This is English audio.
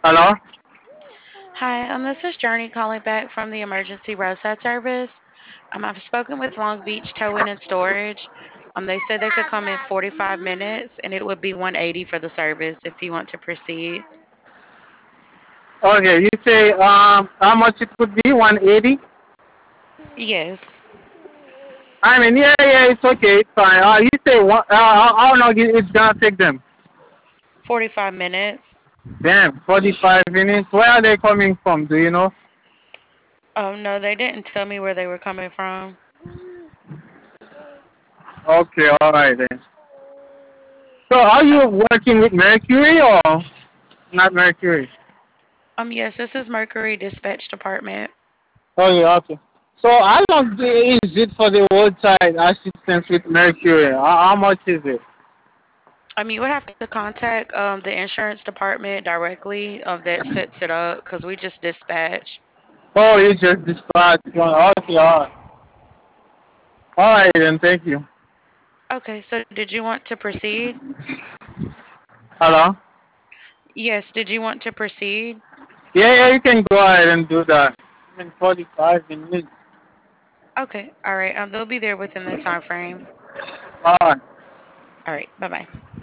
Hello? Hi, this is Journey calling back from the emergency roadside service. I've spoken with Long Beach Towing and Storage. They said they could come in 45 minutes and it would be 180 for the service if you want to proceed. Okay, you say how much it would be? 180? Yes, I mean, yeah, it's okay, it's fine. You say how long it's gonna take them? 45 minutes. Damn, 45 minutes. Where are they coming from? Do you know? Oh, no, they didn't tell me where they were coming from. Okay, alright then. So are Uh, you working with Mercury or not Mercury? yes, this is Mercury Dispatch Department. Oh yeah, okay. So how long is it for the roadside assistance with Mercury? How much is it? You would have to contact the insurance department directly that sets it up because we just dispatch. Oh, you just dispatch one. Okay, alright. Alright then, thank you. Okay, so did you want to proceed? Hello? Yes, did you want to proceed? Yeah, you can go ahead and do that. In 45 minutes. Okay, all right. They'll be there within the time frame. Alright. All right, bye bye.